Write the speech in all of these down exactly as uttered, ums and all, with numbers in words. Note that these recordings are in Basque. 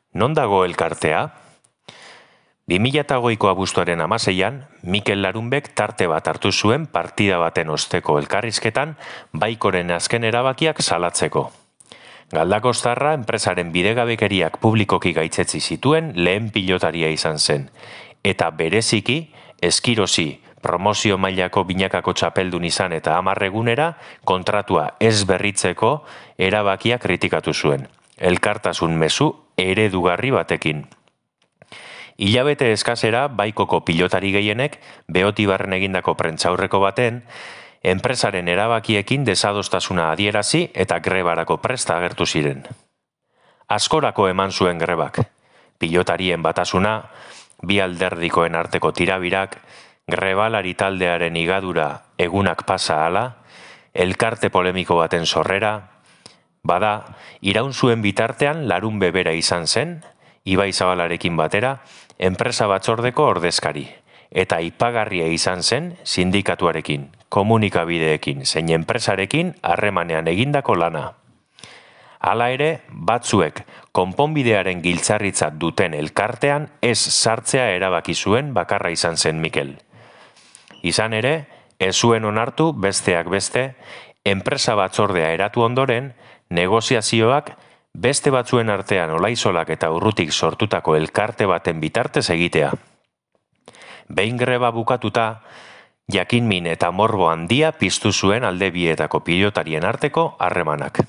Non dago elkartea? bi mila hogeiko abuztuaren hamaseian, Mikel Larunbek tarte bat hartu zuen partida baten osteko elkarrizketan Baikoren azken erabakiak salatzeko. Galdakostarra enpresaren bidegabekeriak publikoki gaitzetsi zituen lehen pilotaria izan zen, eta bereziki, eskirosi, promozio mailako binakako txapeldun izan eta hamarregunera kontratua ez berritzeko erabakia kritikatu zuen. Elkartasun mezu eredugarri batekin. Hilabete eskasera Baikoko pilotari gehienek Beotibarren egindako prentsaurreko baten, enpresaren erabakiekin desadostasuna adierazi eta grebarako presta agertu ziren. Askorako eman zuen grebak, pilotarien batasuna, bi alderdikoen arteko tirabirak, grebalari taldearen igadura egunak pasa hala, elkarte polemiko baten sorrera, bada, iraun zuen bitartean Larunbe bera izan zen, Ibai Zabalarekin batera, enpresa batzordeko ordezkari, eta aipagarria izan zen sindikatuarekin, komunikabideekin, zein enpresarekin harremanean egindako lana. Hala ere, batzuek konponbidearen giltzarritzat duten elkartean ez sartzea erabaki zuen bakarra izan zen Mikel. Izan ere, ez zuen onartu besteak beste, enpresa batzordea eratu ondoren, negoziazioak beste batzuen artean Olaizolak eta Urrutik sortutako elkarte baten bitartez egitea. Behin greba bukatuta, jakinmin eta morbo handia piztu zuen alde bietako pilotarien arteko harremanak.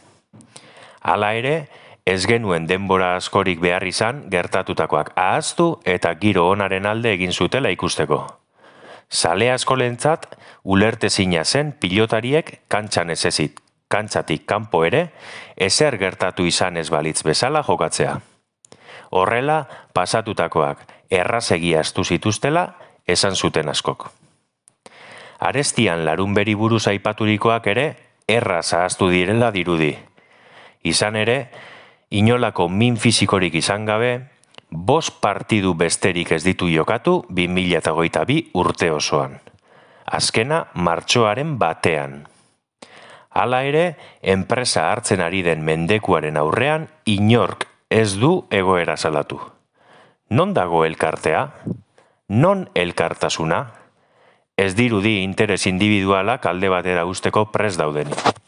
Hala ere, ez genuen denbora askorik behar izan gertatutakoak ahaztu eta giro onaren alde egin zutela ikusteko. Zale askolentzat ulertezina zen pilotariek kantxan ez ezit, kantxatik kanpo ere, ezer gertatu izan ez balitz bezala jokatzea. Horrela, pasatutakoak errazegi astu zituztela esan zuten askok. Arestian Larunberi buruz aipaturikoak ere erraz ahaztu direla dirudi. Izan ere, inolako min fisikorik izan gabe, bost partidu besterik ez ditu jokatu bi mila hogeita bi urte osoan. Azkena martxoaren batean. Hala ere, enpresa hartzen ari den mendekuaren aurrean inork ez du egoera salatu. Non dago elkartea? Non elkartasuna? Ez dirudi interes individualak alde batera usteko prest daudenik.